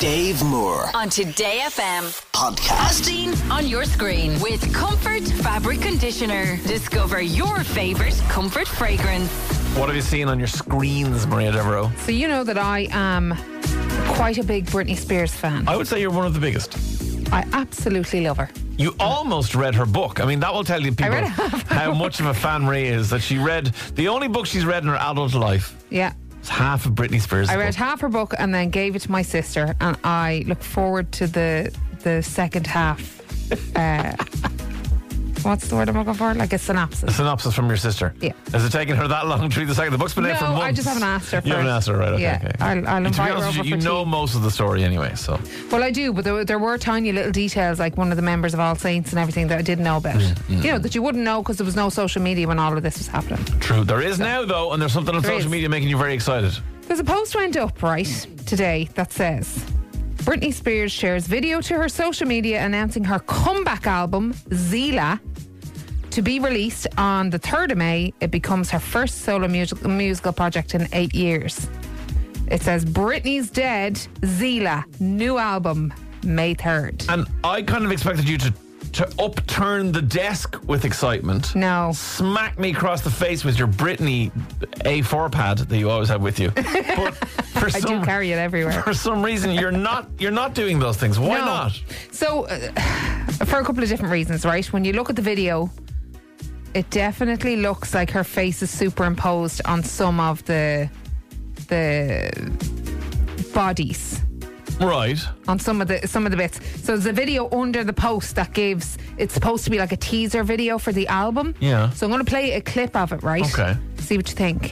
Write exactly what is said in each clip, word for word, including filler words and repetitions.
Dave Moore on Today F M podcast. As seen on your screen with Comfort Fabric Conditioner. Discover your favourite Comfort fragrance. What have you seen on your screens, Maria Devereaux? So you know that I am quite a big Britney Spears fan. I would say you're one of the biggest. I absolutely love her. You almost read her book. I mean, that will tell you people how much of a fan Maria is, that she read the only book she's read in her adult life. Yeah. It's half of Britney Spears' I read book. half her book and then gave it to my sister, and I look forward to the the second half. Uh, what's the word I'm looking for? Like a synopsis. A synopsis from your sister. Yeah. Has it taken her that long to read the second? The book's been No, out for months. I just haven't asked her You haven't first. asked her, right? Okay, Yeah, okay. I'll- I'll To be invite her honest with over you, you for know tea. most of the story anyway, so. Well, I do, but there, there were tiny little details, like one of the members of All Saints and everything, that I didn't know about. Mm, You know, that you wouldn't know because there was no social media when all of this was happening. True. There is now, though, and there's something on There social is. media making you very excited. There's a post went up, right, today that says Britney Spears shares video to her social media announcing her comeback album, Zila, to be released on the third of May. It becomes her first solo music- musical project in eight years. It says, Britney's dead, Zila, new album, May third. And I kind of expected you to, to upturn the desk with excitement. No. Smack me across the face with your Britney A four pad that you always have with you. But for I some, do carry it everywhere. for some reason, you're not you're not doing those things. Why No. not? So, uh, for a couple of different reasons, right? When you look at the video, it definitely looks like her face is superimposed on some of the the bodies, Right. on some of the some of the bits. So there's a video under the post that gives. It's supposed to be like a teaser video for the album. Yeah. So I'm going to play a clip of it, right? Okay. See what you think.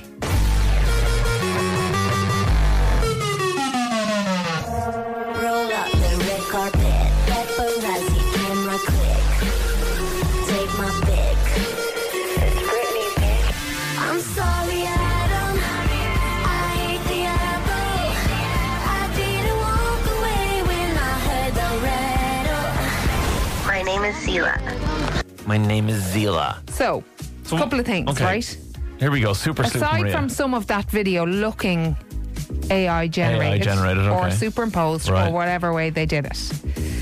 Roll up the red carpet, paparazzi, camera quick. Take my pic. It's Britney, bitch. I'm sorry, Adam. I hate the apple. I didn't walk away when I heard the rattle. My name is Zila. My name is Zila. So, So, a couple of things, okay. right? Here we go. Super Sleuth Aside Maria. from some of that video looking A I generated, generated, or okay. superimposed, Right. or whatever way they did it.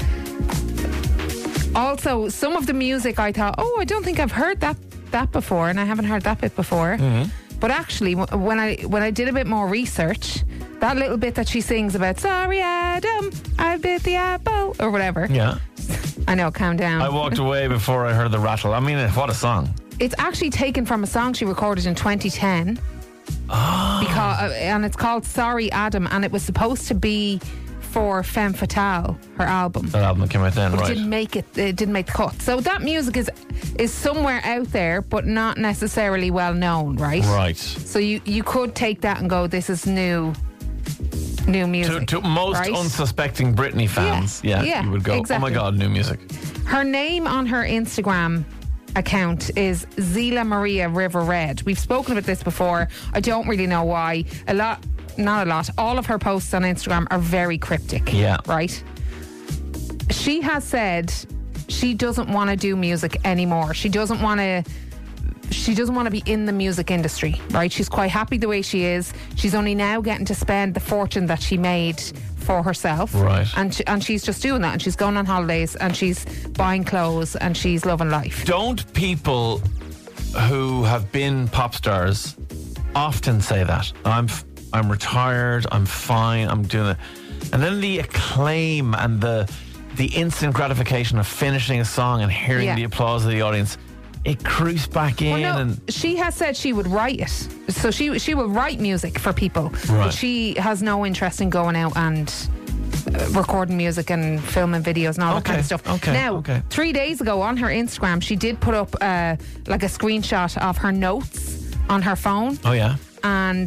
Also, some of the music I thought, oh, I don't think I've heard that that before, and I haven't heard that bit before. Mm-hmm. But actually, w- when I when I did a bit more research, that little bit that she sings about, sorry, Adam, I bit the apple, or whatever. Yeah. I know, calm down. I walked away before I heard the rattle. I mean, what a song. It's actually taken from a song she recorded in twenty ten. Ah. Because, uh, and it's called Sorry Adam, and it was supposed to be for Femme Fatale, her album. That album came out then, But right? it didn't make it. It didn't make the cut. So that music is is somewhere out there, but not necessarily well known, right? Right. So you you could take that and go, this is new, new To, music. to most right? unsuspecting Britney fans, yeah, Yeah, you would go, exactly. oh my God, new music. Her name on her Instagram account is Zila Maria River Red. We've spoken about this before. I don't really know why. A lot, not a lot. All of her posts on Instagram are very cryptic. Yeah. Right? She has said she doesn't want to do music anymore. She doesn't want to she doesn't want to be in the music industry, right? She's quite happy the way she is. She's only now getting to spend the fortune that she made for herself. Right. And she, and she's just doing that, and she's going on holidays, and she's buying clothes, and she's loving life. Don't people who have been pop stars often say that? I'm f- I'm retired, I'm fine, I'm doing it. And then the acclaim and the the instant gratification of finishing a song and hearing Yeah. the applause of the audience, it creeps back in. Well, no, and she has said she would write it. So she she will write music for people. Right. But she has no interest in going out and uh, recording music and filming videos and all that Okay, kind of stuff. okay, Now, okay. three days ago on her Instagram, she did put up uh, like a screenshot of her notes on her phone. oh yeah, And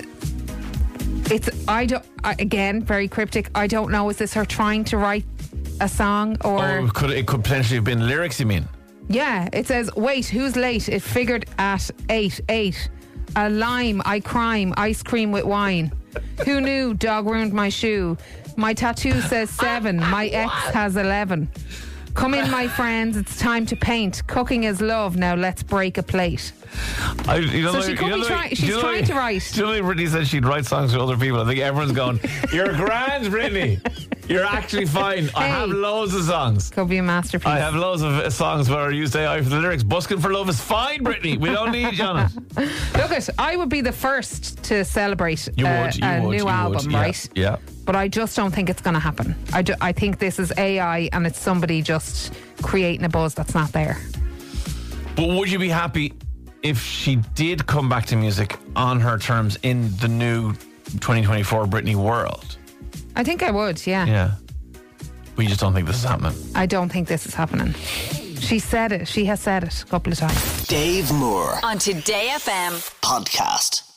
it's, I don't, I, again, very cryptic. I don't know, is this her trying to write a song or... oh, it could it could potentially have been lyrics? You mean? Yeah, it says, wait, who's late? It figured at eight, eight. A lime, I crime, ice cream with wine. Who knew? Dog ruined my shoe. My tattoo says seven. My ex has eleven. Come in, my friends, it's time to paint. Cooking is love, now let's break a plate. I, you know, So she you could know be the- trying- you she's know the- trying to write. Do you know when Britney said she'd write songs for other people? I think everyone's going, you're grand, Britney. You're actually fine. I have Hey. loads of songs. Could be a masterpiece. I have loads of uh, songs where I use A I for the lyrics. Busking for love is fine, Brittany. We don't need you on it. Look, it, I would be the first to celebrate You uh, would. You a would. new you album, would. Yeah, right? Yeah. But I just don't think it's going to happen. I, ju- I think this is A I and it's somebody just creating a buzz that's not there. But would you be happy if she did come back to music on her terms in the new twenty twenty-four Britney world? I think I would, yeah. Yeah. But you just don't think this is happening? I don't think this is happening. She said it. She has said it a couple of times. Dave Moore On Today F M. podcast.